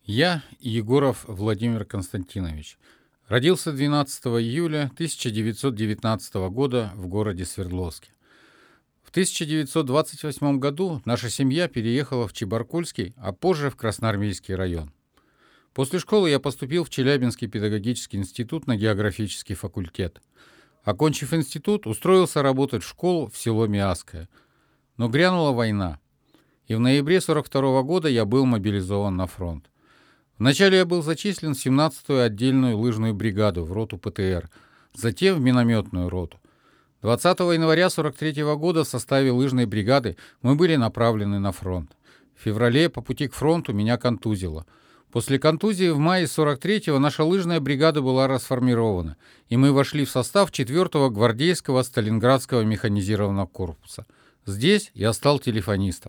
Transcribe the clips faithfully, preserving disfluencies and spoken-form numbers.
Я, Егоров Владимир Константинович, родился двенадцатого июля тысяча девятьсот девятнадцатого года в городе Свердловске. В тысяча девятьсот двадцать восьмом году наша семья переехала в Чебаркульский, а позже в Красноармейский район. После школы я поступил в Челябинский педагогический институт на географический факультет. Окончив институт, устроился работать в школу в село Миасское. Но грянула война, и в ноябре сорок второго года я был мобилизован на фронт. Вначале я был зачислен в семнадцатую отдельную лыжную бригаду в роту ПТР, затем в минометную роту. двадцатого января сорок третьего года в составе лыжной бригады мы были направлены на фронт. В феврале по пути к фронту меня контузило. После контузии в мае сорок третьего наша лыжная бригада была расформирована, и мы вошли в состав четвёртого гвардейского Сталинградского механизированного корпуса. Здесь я стал телефонистом.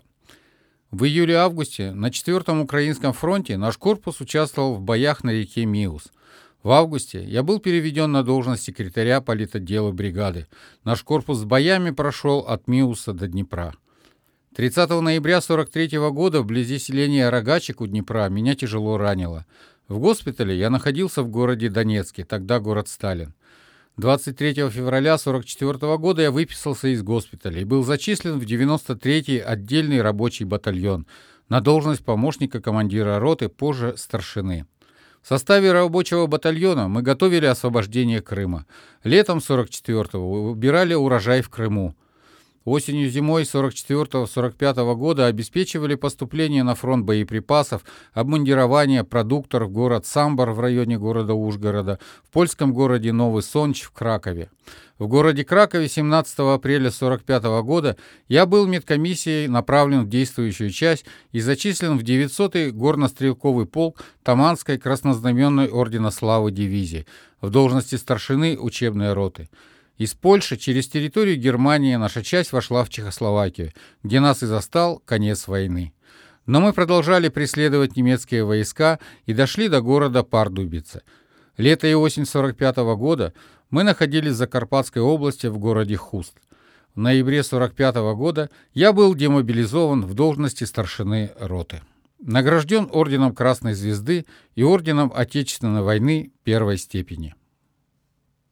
В июле-августе на четвёртом Украинском фронте наш корпус участвовал в боях на реке Миус. В августе я был переведен на должность секретаря политотдела бригады. Наш корпус с боями прошел от Миуса до Днепра. тридцатого ноября сорок третьего года вблизи селения Рогачик у Днепра меня тяжело ранило. В госпитале я находился в городе Донецке, тогда город Сталин. двадцать третьего февраля сорок четвёртого года я выписался из госпиталя и был зачислен в девяносто третий отдельный рабочий батальон на должность помощника командира роты, позже старшины. В составе рабочего батальона мы готовили освобождение Крыма. Летом сорок четвёртого убирали урожай в Крыму. Осенью-зимой сорок четвёртого сорок пятого года обеспечивали поступление на фронт боеприпасов, обмундирование продуктов в город Самбор в районе города Ужгорода, в польском городе Новый Сонч в Кракове. В городе Кракове семнадцатого апреля сорок пятого года я был медкомиссией направлен в действующую часть и зачислен в девятисотый горнострелковый полк Таманской краснознаменной ордена Славы дивизии в должности старшины учебной роты. Из Польши через территорию Германии наша часть вошла в Чехословакию, где нас и застал конец войны. Но мы продолжали преследовать немецкие войска и дошли до города Пардубице. Лето и осень сорок пятого года мы находились в Закарпатской области в городе Хуст. В ноябре сорок пятого года я был демобилизован в должности старшины роты. Награжден орденом Красной Звезды и орденом Отечественной войны первой степени.